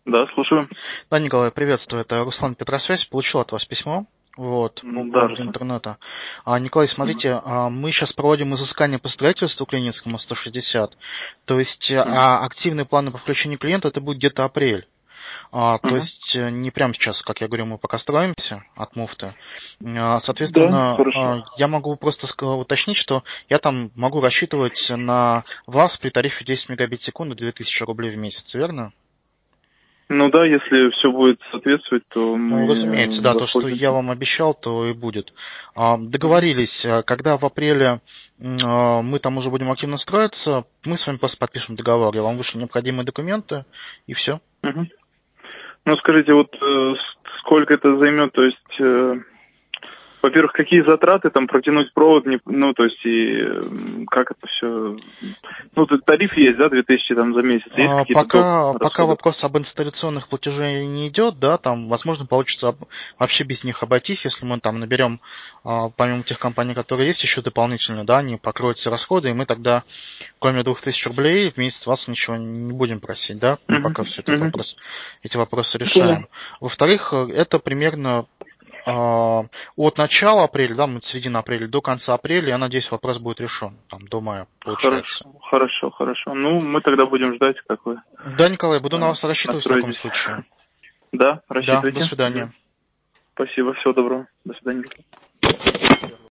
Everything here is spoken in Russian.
Да, слушаю. Да, Николай, приветствую. Это Руслан Петросвязь. Получил от вас письмо. Вот, по Да, поводу Руслан. интернета. Николай, Мгм. смотрите, мы сейчас проводим изыскание по строительству к Ленинскому 160. То есть Мгм. активные планы по включению клиента это будет где-то апрель. То Мгм. есть не прямо сейчас, как я говорю, мы пока строимся от муфты. Да, Соответственно, хорошо. я могу просто уточнить, что я там могу рассчитывать на вас при тарифе 10 мегабит в секунду 2000 рублей в месяц, верно? Ну да, если все будет соответствовать, то Ну, разумеется, мы да, то, что я воспользуемся. вам обещал, то и будет. Мгм. Договорились, когда в апреле мы там уже будем активно строиться, мы с вами просто подпишем договор, я вам вышлю необходимые документы, и все. Мгм. Ну скажите, вот сколько это займет, то есть, во-первых, какие затраты там протянуть провод, ну то есть и как это все, ну тариф есть, да, 2000 там за месяц, есть какие-то доп. Пока расходы? вопрос об инсталляционных платежей не идет, да, там, возможно, получится вообще без них обойтись, если мы там наберем, помимо тех компаний, которые есть, еще дополнительно, да, они покроют все расходы, и мы тогда, кроме 2000 рублей, в месяц вас ничего не будем просить, да, мы Мгм. пока все Мгм. эти вопросы Понял. решаем. Во-вторых, это примерно от начала апреля, да, мы середина апреля до конца апреля, я надеюсь, вопрос будет решен, там, до мая, получается. Хорошо, хорошо, хорошо. Ну, мы тогда будем ждать, как вы Да, Николай, буду на вас рассчитывать в таком настроитесь. случае. Да, Да, до рассчитывайте. Мгм. свидания. Спасибо, всего доброго. До свидания.